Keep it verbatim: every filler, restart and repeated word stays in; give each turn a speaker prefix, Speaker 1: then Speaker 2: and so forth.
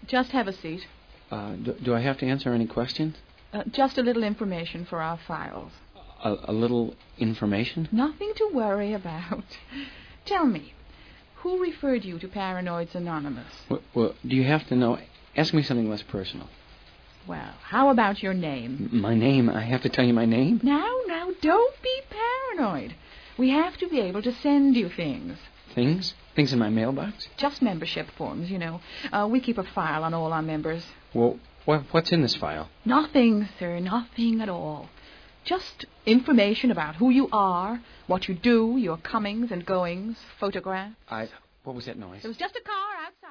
Speaker 1: Just have a seat.
Speaker 2: Uh, do, do I have to answer any questions?
Speaker 1: Uh, just a little information for our files.
Speaker 2: A, a little information?
Speaker 1: Nothing to worry about. Tell me, who referred you to Paranoids Anonymous?
Speaker 2: Well, well, do you have to know? Ask me something less personal.
Speaker 1: Well, how about your name?
Speaker 2: M- my name? I have to tell you my name?
Speaker 1: Now, now, don't be paranoid. We have to be able to send you things.
Speaker 2: Things? Things in my mailbox?
Speaker 1: Just membership forms, you know. Uh, we keep a file on all our members.
Speaker 2: Well, wh- what's in this file?
Speaker 1: Nothing, sir, nothing at all. Just information about who you are, what you do, your comings and goings, photographs.
Speaker 2: I... What was that noise?
Speaker 1: It was just a car outside.